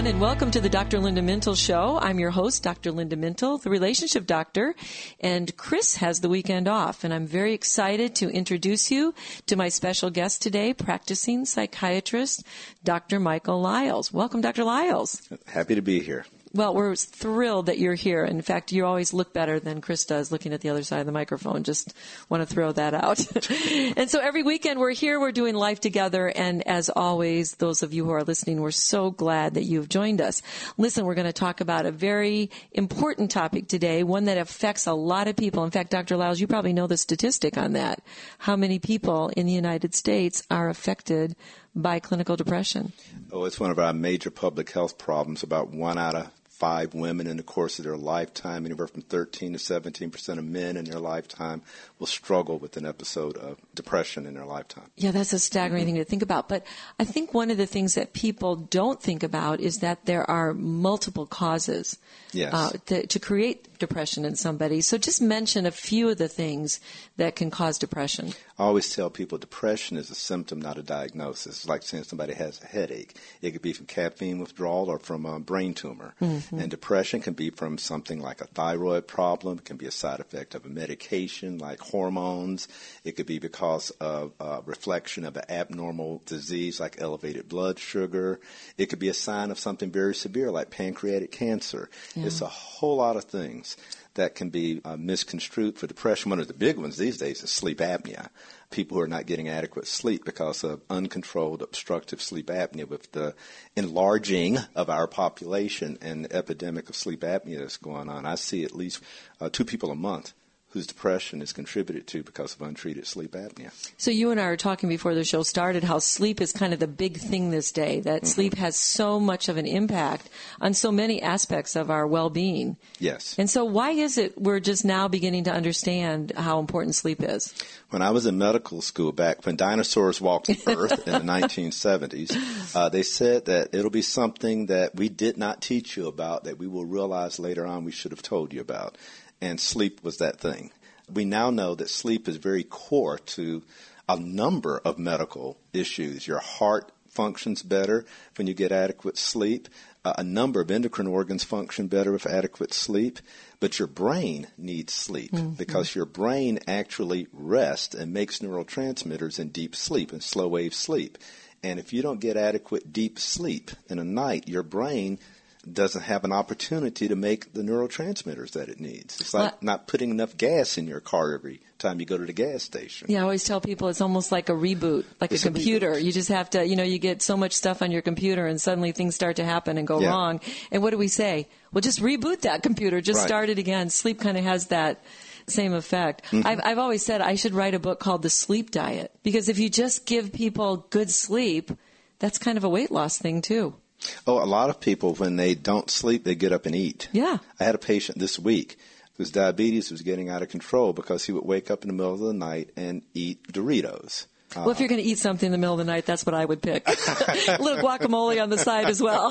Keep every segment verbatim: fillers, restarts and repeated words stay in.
and welcome to the Doctor Linda Mintle Show. I'm your host, Doctor Linda Mintle, the relationship doctor, and Chris has the weekend off, and I'm very excited to introduce you to my special guest today, practicing psychiatrist, Doctor Michael Liles. Welcome, Doctor Liles. Happy to be here. Well, we're thrilled that you're here. In fact, you always look better than Chris does looking at the other side of the microphone. Just want to throw that out. And so every weekend we're here, we're doing life together. And as always, those of you who are listening, we're so glad that you've joined us. Listen, we're going to talk about a very important topic today, one that affects a lot of people. In fact, Doctor Liles, you probably know the statistic on that. How many people in the United States are affected by clinical depression? Oh, it's one of our major public health problems. About one out of five women in the course of their lifetime, anywhere from thirteen to seventeen percent of men in their lifetime will struggle with an episode of depression in their lifetime. Yeah, that's a staggering mm-hmm. thing to think about. But I think one of the things that people don't think about is that there are multiple causes yes. uh, to, to create depression in somebody. So just mention a few of the things that can cause depression. I always tell people depression is a symptom, not a diagnosis. It's like saying somebody has a headache. It could be from caffeine withdrawal or from a brain tumor. Mm-hmm. And depression can be from something like a thyroid problem. It can be a side effect of a medication like hormones. It could be because of a reflection of an abnormal disease like elevated blood sugar. It could be a sign of something very severe like pancreatic cancer. Yeah. It's a whole lot of things that can be uh, misconstrued for depression. One of the big ones these days is sleep apnea. People who are not getting adequate sleep because of uncontrolled obstructive sleep apnea. With the enlarging of our population and the epidemic of sleep apnea that's going on, I see at least uh, two people a month whose depression is contributed to because of untreated sleep apnea. So you and I were talking before the show started how sleep is kind of the big thing this day, that mm-hmm. sleep has so much of an impact on so many aspects of our well-being. Yes. And so why is it we're just now beginning to understand how important sleep is? When I was in medical school back when dinosaurs walked the earth in the nineteen seventies, uh, they said that it'll be something that we did not teach you about that we will realize later on we should have told you about. And sleep was that thing. We now know that sleep is very core to a number of medical issues. Your heart functions better when you get adequate sleep. Uh, a number of endocrine organs function better with adequate sleep. But your brain needs sleep mm-hmm. because your brain actually rests and makes neurotransmitters in deep sleep, in slow wave sleep. And if you don't get adequate deep sleep in a night, your brain doesn't have an opportunity to make the neurotransmitters that it needs. It's like well, not putting enough gas in your car every time you go to the gas station. Yeah, I always tell people it's almost like a reboot, like it's a computer. A you just have to, you know, you get so much stuff on your computer and suddenly things start to happen and go yeah. wrong. And what do we say? Well, just reboot that computer. Just right. start it again. Sleep kind of has that same effect. Mm-hmm. I've, I've always said I should write a book called The Sleep Diet, because if you just give people good sleep, that's kind of a weight loss thing too. Oh, a lot of people, when they don't sleep, they get up and eat. Yeah. I had a patient this week whose diabetes was getting out of control because he would wake up in the middle of the night and eat Doritos. Well, if you're going to eat something in the middle of the night, that's what I would pick. A little guacamole on the side as well.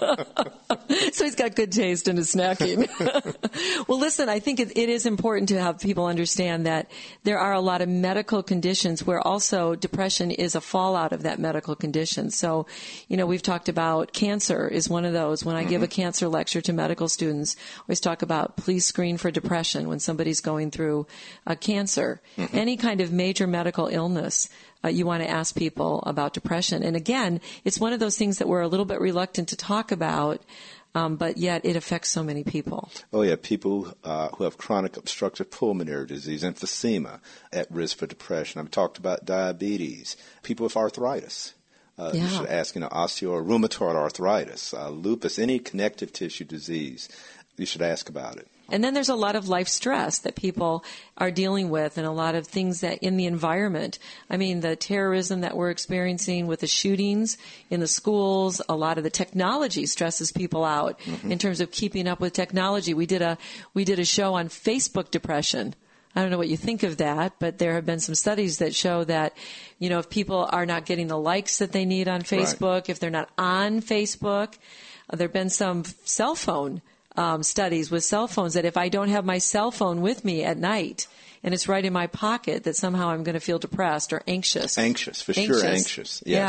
So he's got good taste in his snacking. Well, listen, I think it, it is important to have people understand that there are a lot of medical conditions where also depression is a fallout of that medical condition. So, you know, we've talked about cancer is one of those. When I mm-hmm. give a cancer lecture to medical students, I always talk about please screen for depression when somebody's going through a cancer. Mm-hmm. Any kind of major medical illness. Uh, you want to ask people about depression. And again, it's one of those things that we're a little bit reluctant to talk about, um, but yet it affects so many people. Oh, yeah, people uh, who have chronic obstructive pulmonary disease, emphysema, at risk for depression. I've talked about diabetes, people with arthritis. Uh, yeah. You should ask, you know, osteo or rheumatoid arthritis, uh, lupus, any connective tissue disease. You should ask about it. And then there's a lot of life stress that people are dealing with and a lot of things that in the environment. I mean, the terrorism that we're experiencing with the shootings in the schools, a lot of the technology stresses people out mm-hmm. in terms of keeping up with technology. We did a, we did a show on Facebook depression. I don't know what you think of that, but there have been some studies that show that, you know, if people are not getting the likes that they need on Facebook, right. if they're not on Facebook, uh, there have been some cell phone Um, studies with cell phones that if I don't have my cell phone with me at night and it's right in my pocket, that somehow I'm going to feel depressed or anxious. Anxious, for anxious. sure, anxious. Yes. Yeah.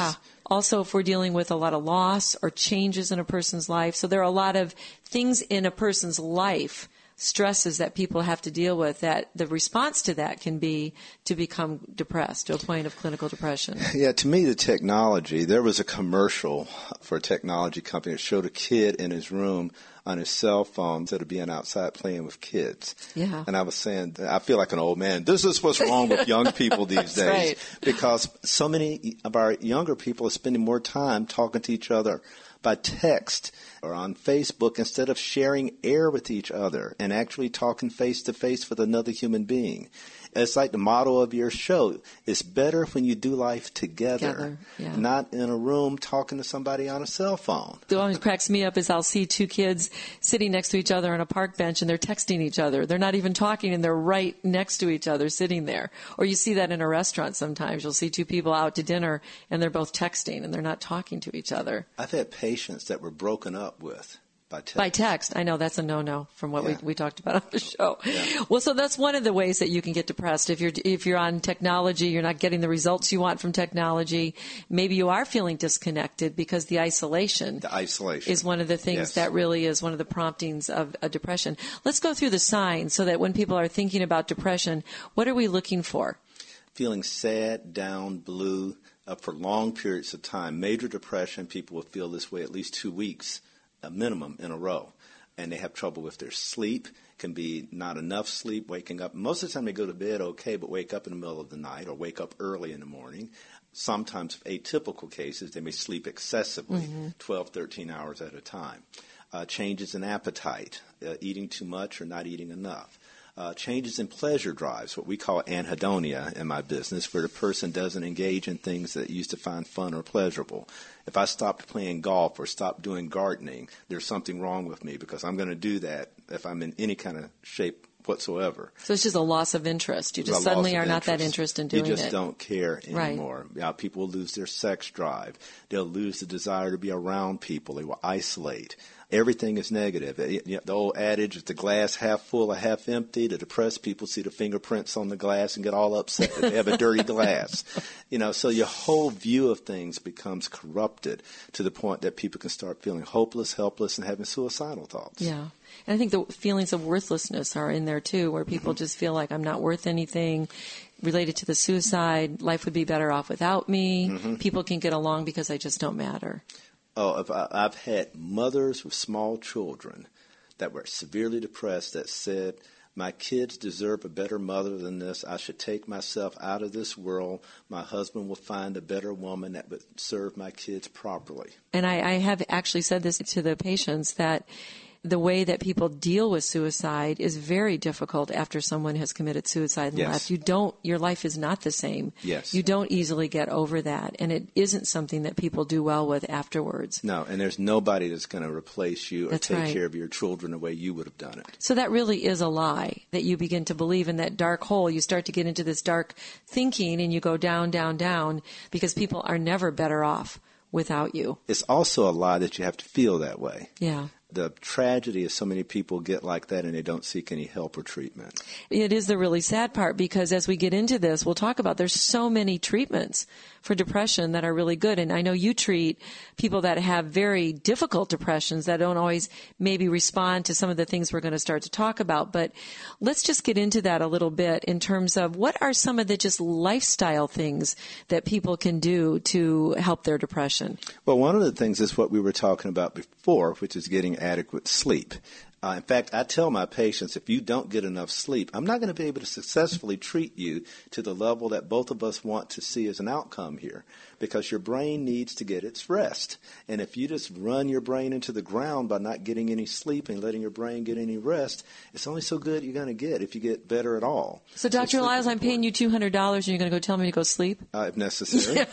Also, if we're dealing with a lot of loss or changes in a person's life. So there are a lot of things in a person's life, stresses that people have to deal with, that the response to that can be to become depressed to a point of clinical depression. Yeah, to me, the technology, there was a commercial for a technology company that showed a kid in his room on his cell phone instead of being outside playing with kids. Yeah. And I was saying, I feel like an old man. This is what's wrong with young people these days. Right. Because so many of our younger people are spending more time talking to each other by text or on Facebook instead of sharing air with each other and actually talking face to face with another human being. It's like the motto of your show. It's better when you do life together, Together, yeah. not in a room talking to somebody on a cell phone. The one that cracks me up is I'll see two kids sitting next to each other on a park bench and they're texting each other. They're not even talking and they're right next to each other sitting there. Or you see that in a restaurant sometimes. You'll see two people out to dinner and they're both texting and they're not talking to each other. I've had patients that were broken up with by text. By text. I know that's a no-no from what Yeah. we, we talked about on the show. Yeah. Well, so that's one of the ways that you can get depressed. If you're, if you're on technology, you're not getting the results you want from technology. Maybe you are feeling disconnected because the isolation, The isolation is one of the things Yes. that really is one of the promptings of a depression. Let's go through the signs so that when people are thinking about depression, what are we looking for? Feeling sad, down, blue uh, for long periods of time. Major depression, people will feel this way at least two weeks, a minimum, in a row. And they have trouble with their sleep. Can be not enough sleep, waking up. Most of the time they go to bed okay, but wake up in the middle of the night or wake up early in the morning. Sometimes, atypical cases, they may sleep excessively, mm-hmm. twelve, thirteen hours at a time. Uh, changes in appetite, uh, eating too much or not eating enough. Uh, changes in pleasure drives, what we call anhedonia in my business, where the person doesn't engage in things that used to find fun or pleasurable. If I stopped playing golf or stopped doing gardening, there's something wrong with me because I'm going to do that if I'm in any kind of shape whatsoever. So it's just a loss of interest. You just A suddenly loss are of not that interest. interested in doing it. You just don't care Right. anymore. Yeah, people will lose their sex drive. They'll lose the desire to be around people. They will isolate. Everything is negative. The old adage is the glass half full or half empty. The depressed people see the fingerprints on the glass and get all upset that they have a dirty glass. You know, so your whole view of things becomes corrupted to the point that people can start feeling hopeless, helpless, and having suicidal thoughts. Yeah. And I think the feelings of worthlessness are in there too, where people mm-hmm. just feel like I'm not worth anything. Related to the suicide, life would be better off without me. Mm-hmm. People can get along because I just don't matter. Oh, if I, I've had mothers with small children that were severely depressed that said, my kids deserve a better mother than this. I should take myself out of this world. My husband will find a better woman that would serve my kids properly. And I, I have actually said this to the patients, that the way that people deal with suicide is very difficult after someone has committed suicide and yes. left. You don't, your life is not the same. Yes. You don't easily get over that, and it isn't something that people do well with afterwards. No, and there's nobody that's going to replace you or that's take right. care of your children the way you would have done it. So that really is a lie, that you begin to believe in that dark hole. You start to get into this dark thinking, and you go down, down, down, because people are never better off without you. It's also a lie that you have to feel that way. Yeah. The tragedy is so many people get like that and they don't seek any help or treatment. It is the really sad part, because as we get into this, we'll talk about there's so many treatments for depression that are really good. And I know you treat people that have very difficult depressions that don't always maybe respond to some of the things we're going to start to talk about. But let's just get into that a little bit in terms of what are some of the just lifestyle things that people can do to help their depression. Well, one of the things is what we were talking about before, which is getting adequate sleep. Uh, in fact, I tell my patients, if you don't get enough sleep, I'm not going to be able to successfully treat you to the level that both of us want to see as an outcome here, because your brain needs to get its rest. And if you just run your brain into the ground by not getting any sleep and letting your brain get any rest, it's only so good you're going to get if you get better at all. So, Doctor So Lyles, I'm paying you two hundred dollars and you're going to go tell me to go sleep? Uh, if necessary.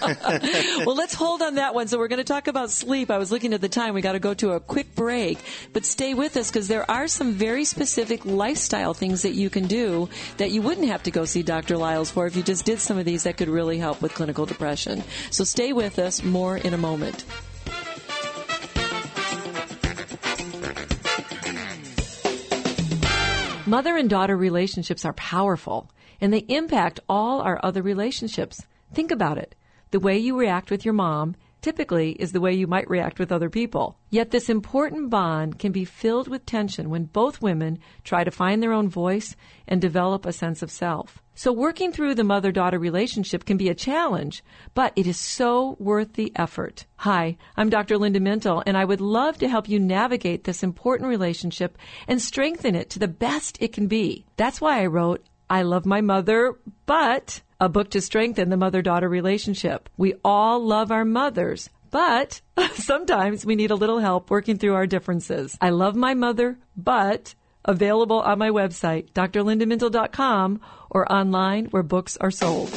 Well, let's hold on that one. So we're going to talk about sleep. I was looking at the time. We got to go to a quick break, but stay with us, because there are some very specific lifestyle things that you can do that you wouldn't have to go see Doctor Lyles for if you just did some of these that could really help with clinical depression. So stay with us. More in a moment. Mother and daughter relationships are powerful, and they impact all our other relationships. Think about it. The way you react with your mom typically is the way you might react with other people. Yet this important bond can be filled with tension when both women try to find their own voice and develop a sense of self. So working through the mother-daughter relationship can be a challenge, but it is so worth the effort. Hi, I'm Doctor Linda Mintle, and I would love to help you navigate this important relationship and strengthen it to the best it can be. That's why I wrote I Love My Mother, But... a book to strengthen the mother-daughter relationship. We all love our mothers, but sometimes we need a little help working through our differences. I Love My Mother, But... available on my website, D R linda mintle dot com, or online where books are sold.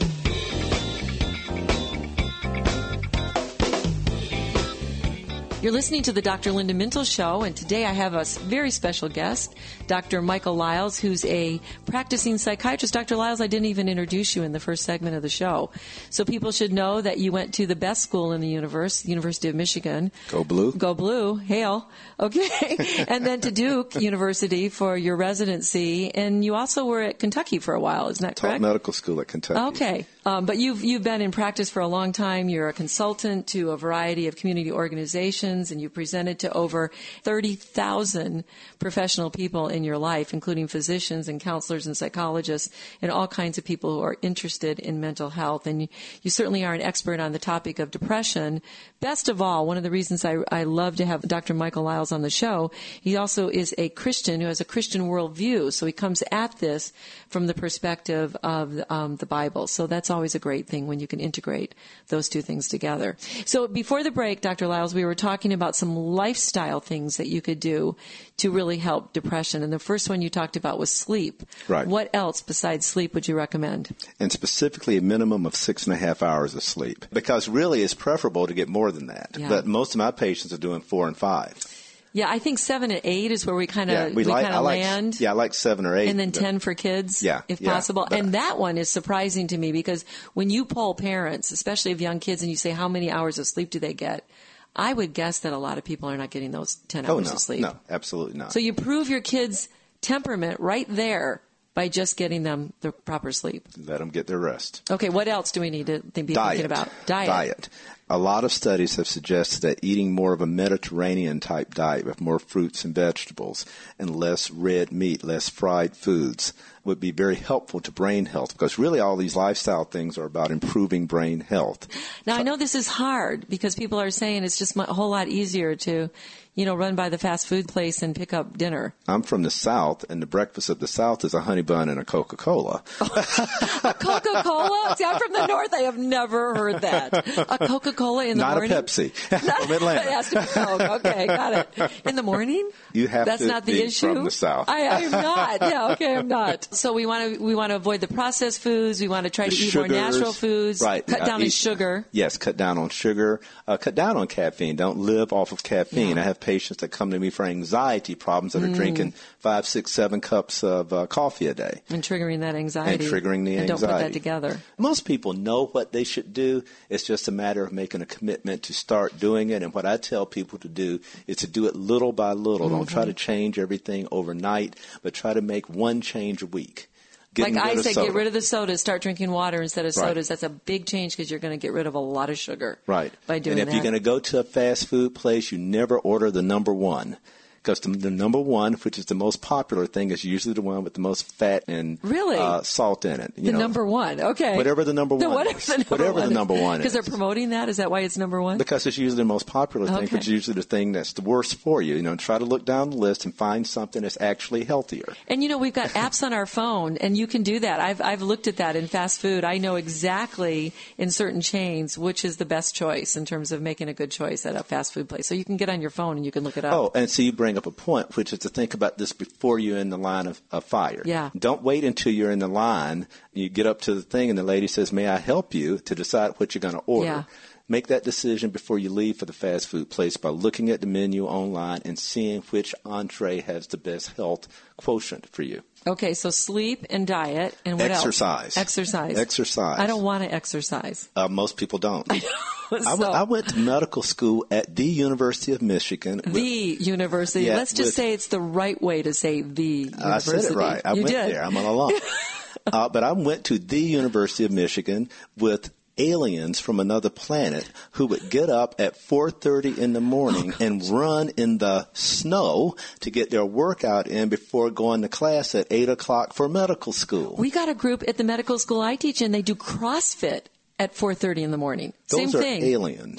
You're listening to the Doctor Linda Mintle Show, and today I have a very special guest, Doctor Michael Liles, who's a practicing psychiatrist. Doctor Liles, I didn't even introduce you in the first segment of the show. So people should know that you went to the best school in the universe, University of Michigan. Go Blue. Go Blue. Hail. Okay. And then to Duke University for your residency. And you also were at Kentucky for a while, isn't that correct? Taught medical school at Kentucky. Okay. Um, but you've you've been in practice for a long time. You're a consultant to a variety of community organizations, and you presented to over thirty thousand professional people in your life, including physicians and counselors and psychologists and all kinds of people who are interested in mental health. And you, you certainly are an expert on the topic of depression. Best of all, one of the reasons I, I love to have Doctor Michael Liles on the show, he also is a Christian who has a Christian worldview. So he comes at this from the perspective of um, the Bible. So that's always a great thing when you can integrate those two things together. So before the break, Doctor Liles, we were talking about some lifestyle things that you could do to really help depression. And the first one you talked about was sleep. Right. What else besides sleep would you recommend? And specifically a minimum of six and a half hours of sleep. Because really it's preferable to get more than that. Yeah. But most of my patients are doing four and five. Yeah, I think seven and eight is where we kind of yeah, we, we like, kind of like, land. Yeah, I like seven or eight. And then ten for kids, yeah, if yeah, possible. And that one is surprising to me because when you poll parents, especially of young kids, and you say how many hours of sleep do they get, I would guess that a lot of people are not getting those ten oh, hours no, of sleep. No, absolutely not. So you prove your kids' temperament right there by just getting them the proper sleep. Let them get their rest. Okay, what else do we need to be Diet. thinking about? Diet. Diet. A lot of studies have suggested that eating more of a Mediterranean-type diet with more fruits and vegetables and less red meat, less fried foods would be very helpful to brain health because really all these lifestyle things are about improving brain health. Now, I know this is hard because people are saying it's just a whole lot easier to, you know, run by the fast food place and pick up dinner. I'm from the South, and the breakfast of the South is a honey bun and a Coca-Cola. A Coca-Cola? See, I'm from the North. I have never heard that. A Coca-Cola in the Not morning? Not a Pepsi. From Atlanta. It has to be Coke. Okay, got it. In the morning? You have That's to not the be issue? from the South. I, I'm not. Yeah, okay, I'm not. So we want to we want to avoid the processed foods. We want to try the to eat sugars, more natural foods. Right. Cut Uh, down on eat, sugar. Yes, cut down on sugar. Uh, cut down on caffeine. Don't live off of caffeine. Yeah. I have patients that come to me for anxiety problems that are Mm. drinking five, six, seven cups of uh, coffee a day. And triggering that anxiety. And triggering the and anxiety. don't put that together. Most people know what they should do. It's just a matter of making a commitment to start doing it. And what I tell people to do is to do it little by little. Mm-hmm. Don't try to change everything overnight, but try to make one change a week. Getting Like I say, soda. get rid of the sodas. Start drinking water instead of Right. sodas. That's a big change because you're going to get rid of a lot of sugar. Right. By doing and if that. you're going to go to a fast food place, you never order the number one. Because the, the number one, which is the most popular thing, is usually the one with the most fat and Really? uh, salt in it. You The know, number one. Okay. Whatever the number The one whatever is. the number whatever one the number one Because is. they're promoting that? Is that why it's number one? Because it's usually the most popular thing, Okay. which is usually the thing that's the worst for you. You know, try to look down the list and find something that's actually healthier. And you know, we've got apps on our phone, and you can do that. I've I've looked at that in fast food. I know exactly in certain chains which is the best choice in terms of making a good choice at a fast food place. So you can get on your phone and you can look it up. Oh, and so you bring up a point, which is to think about this before you're in the line of, of fire. Yeah. Don't wait until you're in the line. You get up to the thing, and the lady says, "May I help you?" to decide what you're going to order. Yeah. Make that decision before you leave for the fast food place by looking at the menu online and seeing which entree has the best health quotient for you. Okay, so sleep and diet, and what Exercise. else? Exercise. Exercise. I don't want to exercise. Uh, most people don't. I know. I, So- w- I went to medical school at the University of Michigan. with- The university. Yeah, Let's just with- say it's the right way to say the university. I said it right. I you went did. there. I'm an alum. uh, but I went to the University of Michigan with aliens from another planet who would get up at four thirty in the morning oh, and run in the snow to get their workout in before going to class at eight o'clock for medical school. We got a group at the medical school I teach in, they do CrossFit at four thirty in the morning. Those Same are thing. aliens.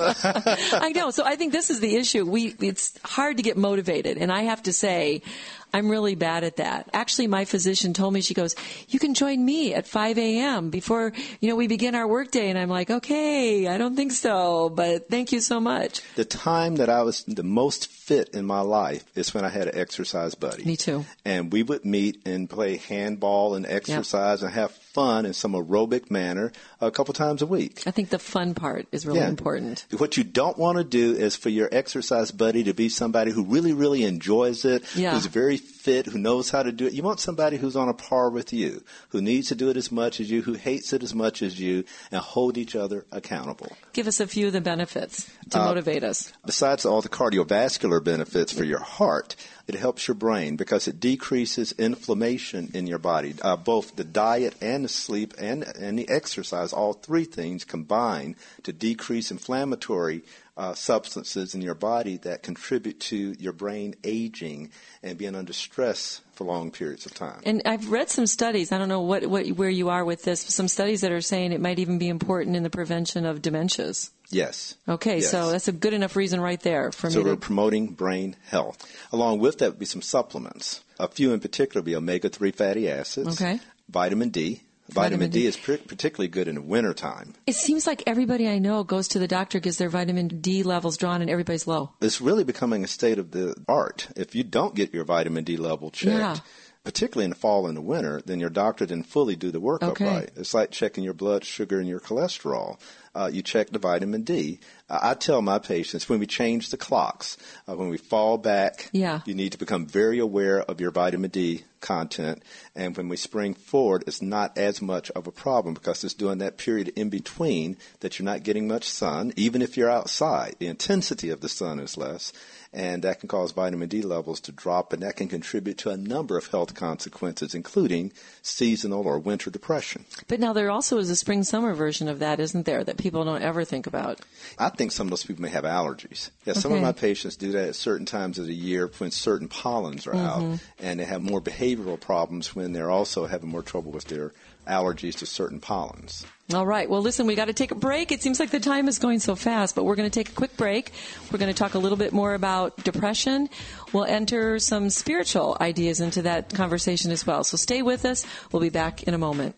I know. So I think this is the issue. We It's hard to get motivated. And I have to say, I'm really bad at that. Actually, my physician told me, she goes, you can join me at five a.m. before, you know, we begin our workday. And I'm like, okay, I don't think so, but thank you so much. The time that I was the most fit in my life is when I had an exercise buddy. Me too. And we would meet and play handball and exercise yep. and have fun in some aerobic manner a couple times a week. I think the fun part is really yeah. important. What you don't want to do is for your exercise buddy to be somebody who really, really enjoys it, yeah. who's very fit, who knows how to do it. You want somebody who's on a par with you, who needs to do it as much as you, who hates it as much as you, and hold each other accountable. Give us a few of the benefits to uh, motivate us. Besides all the cardiovascular benefits for your heart, it helps your brain because it decreases inflammation in your body. Uh, both the diet and the sleep and, and the exercise, all three things combine to decrease inflammatory uh, substances in your body that contribute to your brain aging and being under stress for long periods of time. And I've read some studies, I don't know what, what where you are with this, some studies that are saying it might even be important in the prevention of dementias. Yes. Okay, yes. so that's a good enough reason right there for so me. So we're to... promoting brain health. Along with that would be some supplements. A few in particular would be omega three fatty acids, okay. vitamin D. Vitamin, vitamin D. D is pr- particularly good in the wintertime. It seems like everybody I know goes to the doctor, gets their vitamin D levels drawn, and everybody's low. It's really becoming a state of the art. If you don't get your vitamin D level checked, yeah. particularly in the fall and the winter, then your doctor didn't fully do the workup okay. right. It's like checking your blood sugar and your cholesterol. Uh, you check the vitamin D. Uh, I tell my patients when we change the clocks, uh, when we fall back, yeah. you need to become very aware of your vitamin D content. And when we spring forward, it's not as much of a problem because it's during that period in between that you're not getting much sun. Even if you're outside, the intensity of the sun is less. And that can cause vitamin D levels to drop, and that can contribute to a number of health consequences, including seasonal or winter depression. But now there also is a spring-summer version of that, isn't there, that people don't ever think about? I think some of those people may have allergies. Yeah, okay. Some of my patients do that at certain times of the year when certain pollens are mm-hmm. out, and they have more behavioral problems when they're also having more trouble with their allergies to certain pollens. All right. Well, listen, we got to take a break. It seems like the time is going so fast, but we're going to take a quick break. We're going to talk a little bit more about depression. We'll enter some spiritual ideas into that conversation as well. So stay with us. We'll be back in a moment.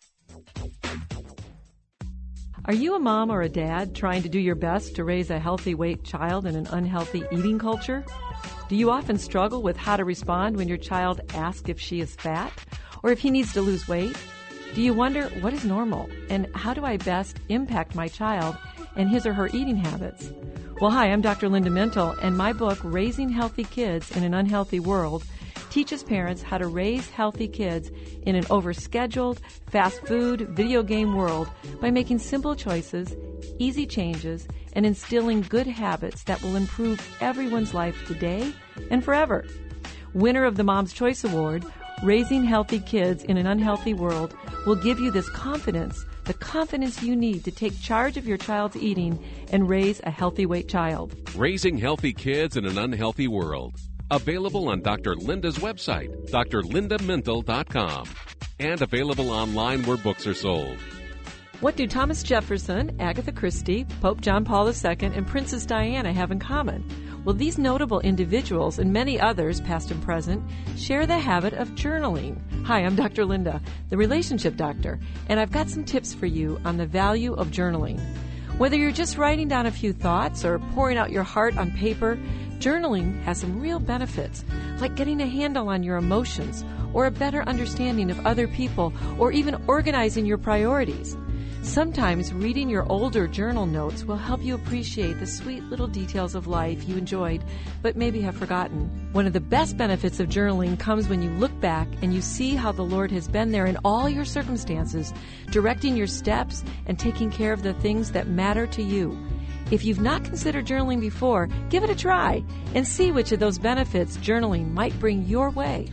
Are you a mom or a dad trying to do your best to raise a healthy weight child in an unhealthy eating culture? Do you often struggle with how to respond when your child asks if she is fat or if he needs to lose weight? Do you wonder what is normal and how do I best impact my child and his or her eating habits? Well, hi, I'm Doctor Linda Mintle, and my book, Raising Healthy Kids in an Unhealthy World, teaches parents how to raise healthy kids in an overscheduled, fast food, video game world by making simple choices, easy changes, and instilling good habits that will improve everyone's life today and forever. Winner of the Mom's Choice Award, Raising Healthy Kids in an Unhealthy World will give you this confidence, the confidence you need to take charge of your child's eating and raise a healthy weight child. Raising Healthy Kids in an Unhealthy World. Available on Doctor Linda's website, d r linda mintle dot com, and available online where books are sold. What do Thomas Jefferson, Agatha Christie, Pope John Paul the Second, and Princess Diana have in common? Well, these notable individuals and many others, past and present, share the habit of journaling. Hi, I'm Doctor Linda, the relationship doctor, and I've got some tips for you on the value of journaling. Whether you're just writing down a few thoughts or pouring out your heart on paper, journaling has some real benefits, like getting a handle on your emotions or a better understanding of other people or even organizing your priorities. Sometimes reading your older journal notes will help you appreciate the sweet little details of life you enjoyed but maybe have forgotten. One of the best benefits of journaling comes when you look back and you see how the Lord has been there in all your circumstances, directing your steps and taking care of the things that matter to you. If you've not considered journaling before, give it a try and see which of those benefits journaling might bring your way.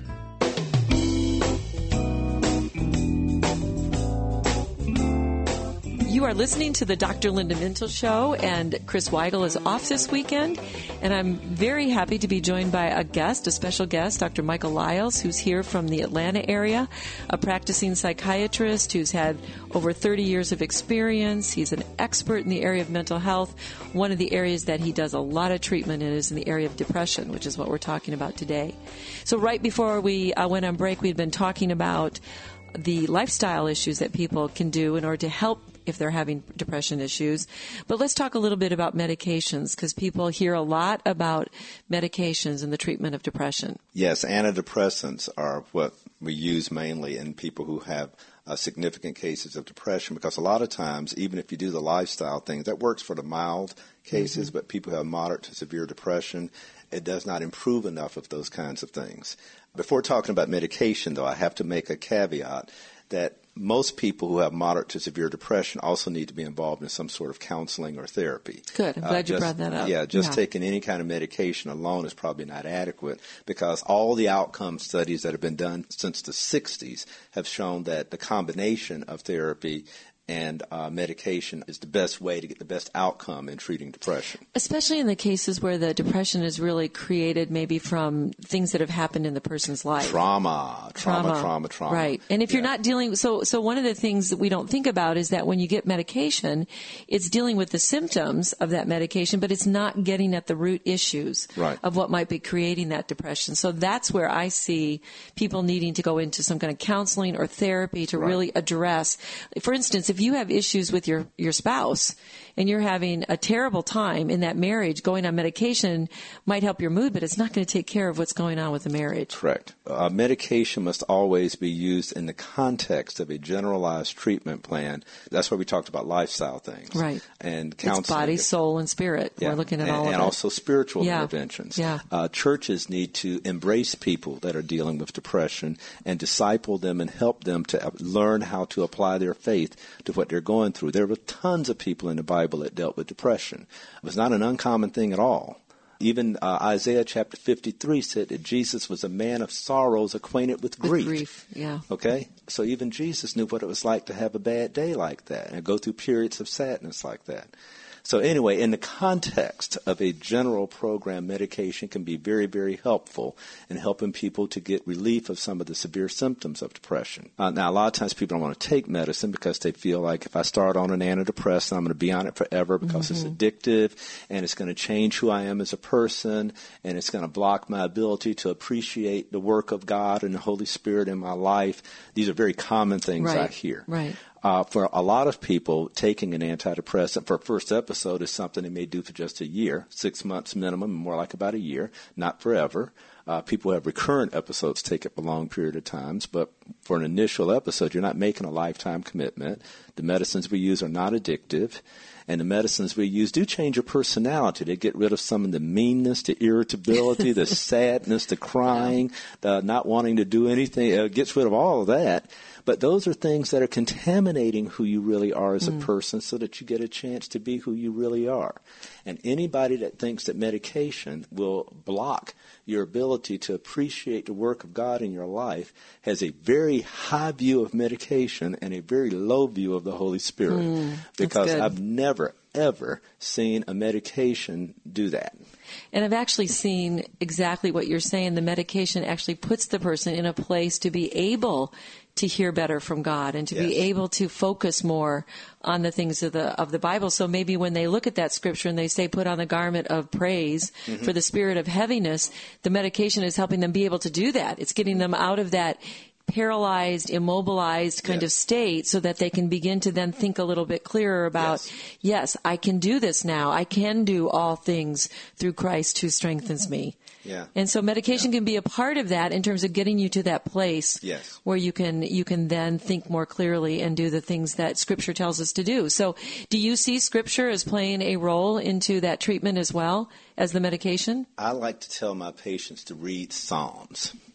You are listening to the Doctor Linda Mintle Show, and Chris Weigel is off this weekend, and I'm very happy to be joined by a guest, a special guest, Doctor Michael Lyles, who's here from the Atlanta area, a practicing psychiatrist who's had over thirty years of experience. He's an expert in the area of mental health. One of the areas that he does a lot of treatment in is in the area of depression, which is what we're talking about today. So right before we uh, went on break, we'd been talking about the lifestyle issues that people can do in order to help if they're having depression issues. But let's talk a little bit about medications, because people hear a lot about medications in the treatment of depression. Yes, antidepressants are what we use mainly in people who have uh, significant cases of depression, because a lot of times, even if you do the lifestyle things, that works for the mild cases, mm-hmm. but people who have moderate to severe depression, it does not improve enough of those kinds of things. Before talking about medication, though, I have to make a caveat that most people who have moderate to severe depression also need to be involved in some sort of counseling or therapy. Good. I'm glad uh, you just, brought that up. Yeah, just yeah. taking any kind of medication alone is probably not adequate, because all the outcome studies that have been done since the sixties have shown that the combination of therapy and uh, medication is the best way to get the best outcome in treating depression. Especially in the cases where the depression is really created maybe from things that have happened in the person's life. Trauma, trauma, trauma, trauma. trauma. Right. And if yeah. you're not dealing, so so one of the things that we don't think about is that when you get medication, it's dealing with the symptoms of that medication, but it's not getting at the root issues right. of what might be creating that depression. So that's where I see people needing to go into some kind of counseling or therapy to right. really address, for instance, if you have issues with your, your spouse and you're having a terrible time in that marriage, going on medication might help your mood, but it's not going to take care of what's going on with the marriage. Correct. Uh, medication must always be used in the context of a generalized treatment plan. That's why we talked about lifestyle things. Right. And counseling. It's body, soul, and spirit. Yeah. We're looking at and, all of and it. And also spiritual yeah. interventions. Yeah. Uh, churches need to embrace people that are dealing with depression and disciple them and help them to learn how to apply their faith to what they're going through. There were tons of people in the Bible that dealt with depression. It was not an uncommon thing at all. Even uh, Isaiah chapter fifty-three said that Jesus was a man of sorrows, acquainted with grief. With grief, yeah. Okay? So even Jesus knew what it was like to have a bad day like that and go through periods of sadness like that. So anyway, in the context of a general program, medication can be very, very helpful in helping people to get relief of some of the severe symptoms of depression. Uh, now, a lot of times people don't want to take medicine because they feel like if I start on an antidepressant, I'm going to be on it forever because mm-hmm. it's addictive and it's going to change who I am as a person and it's going to block my ability to appreciate the work of God and the Holy Spirit in my life. These are very common things right. I hear. Right. Uh, for a lot of people, taking an antidepressant for a first episode is something they may do for just a year, six months minimum, more like about a year, not forever. Uh, people who have recurrent episodes take it for a long period of times, but for an initial episode, you're not making a lifetime commitment. The medicines we use are not addictive, and the medicines we use do change your personality. They get rid of some of the meanness, the irritability, the sadness, the crying, the not wanting to do anything. It gets rid of all of that. But those are things that are contaminating who you really are as a mm. person so that you get a chance to be who you really are. And anybody that thinks that medication will block your ability to appreciate the work of God in your life has a very high view of medication and a very low view of the Holy Spirit. Mm, because I've never, ever seen a medication do that. And I've actually seen exactly what you're saying. The medication actually puts the person in a place to be able to hear better from God and to yes. be able to focus more on the things of the of the Bible. So maybe when they look at that scripture and they say, put on the garment of praise mm-hmm. for the spirit of heaviness, the medication is helping them be able to do that. It's getting them out of that paralyzed, immobilized kind yes. of state so that they can begin to then think a little bit clearer about, yes. yes, I can do this now. I can do all things through Christ who strengthens me. Yeah. And so medication yeah. can be a part of that in terms of getting you to that place yes. where you can you can then think more clearly and do the things that Scripture tells us to do. So do you see Scripture as playing a role into that treatment as well as the medication? I like to tell my patients to read Psalms.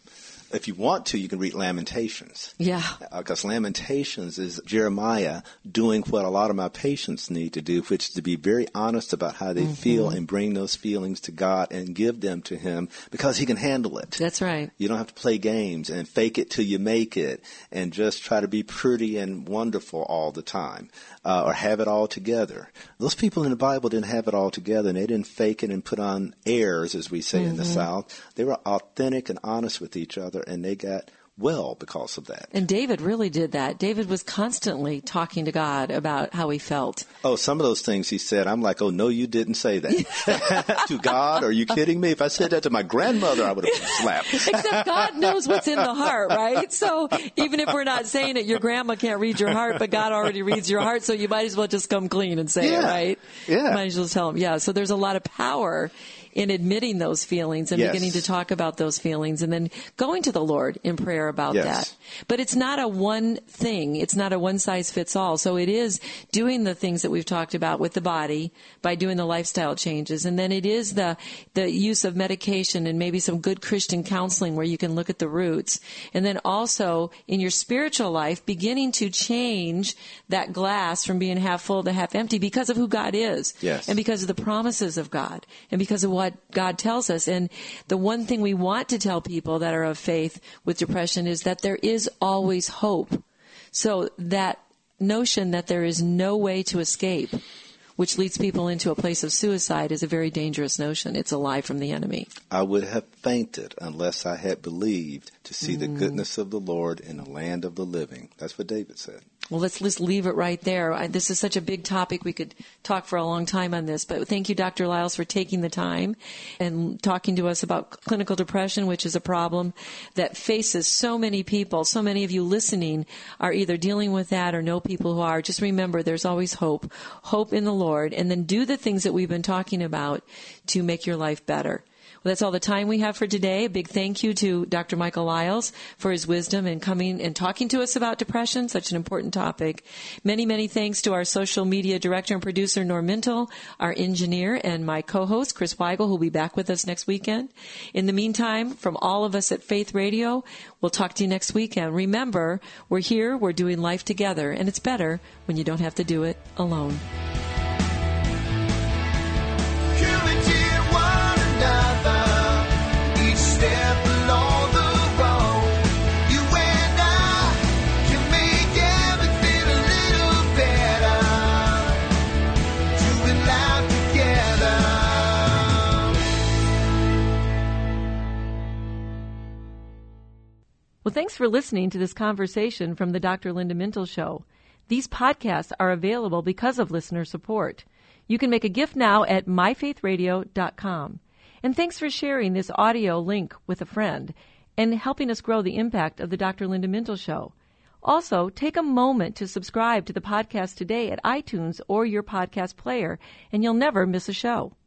If you want to, you can read Lamentations. Yeah. Because uh, Lamentations is Jeremiah doing what a lot of my patients need to do, which is to be very honest about how they mm-hmm. feel and bring those feelings to God and give them to Him because He can handle it. That's right. You don't have to play games and fake it till you make it and just try to be pretty and wonderful all the time uh, or have it all together. Those people in the Bible didn't have it all together, and they didn't fake it and put on airs, as we say mm-hmm. in the South. They were authentic and honest with each other, and they got well because of that. And David really did that. David was constantly talking to God about how he felt. Oh, some of those things he said, I'm like, oh, no, you didn't say that. To God? Are you kidding me? If I said that to my grandmother, I would have been slapped. Except God knows what's in the heart, right? So even if we're not saying it, your grandma can't read your heart, but God already reads your heart, so you might as well just come clean and say yeah. it, right? Yeah. Might as well tell him. Yeah, so there's a lot of power in admitting those feelings and yes. beginning to talk about those feelings and then going to the Lord in prayer about yes. that. But it's not a one thing. It's not a one size fits all. So it is doing the things that we've talked about with the body by doing the lifestyle changes. And then it is the, the use of medication and maybe some good Christian counseling where you can look at the roots. And then also in your spiritual life, beginning to change that glass from being half full to half empty because of who God is. Yes. And because of the promises of God and because of what God tells us. And the one thing we want to tell people that are of faith with depression is that there is always hope. So that notion that there is no way to escape, which leads people into a place of suicide, is a very dangerous notion. It's a lie from the enemy. I would have fainted unless I had believed to see mm. the goodness of the Lord in the land of the living. That's what David said. Well, let's just leave it right there. I, this is such a big topic. We could talk for a long time on this. But thank you, Doctor Lyles, for taking the time and talking to us about clinical depression, which is a problem that faces so many people. So many of you listening are either dealing with that or know people who are. Just remember, there's always hope. Hope in the Lord. And then do the things that we've been talking about to make your life better. Well, that's all the time we have for today. A big thank you to Doctor Michael Lyles for his wisdom and coming and talking to us about depression, such an important topic. Many, many thanks to our social media director and producer, Norm Mintle, our engineer, and my co-host, Chris Weigel, who will be back with us next weekend. In the meantime, from all of us at Faith Radio, we'll talk to you next weekend. Remember, we're here, we're doing life together, and it's better when you don't have to do it alone. Well, thanks for listening to this conversation from the Doctor Linda Mintle Show. These podcasts are available because of listener support. You can make a gift now at my faith radio dot com. And thanks for sharing this audio link with a friend and helping us grow the impact of the Doctor Linda Mintle Show. Also, take a moment to subscribe to the podcast today at iTunes or your podcast player, and you'll never miss a show.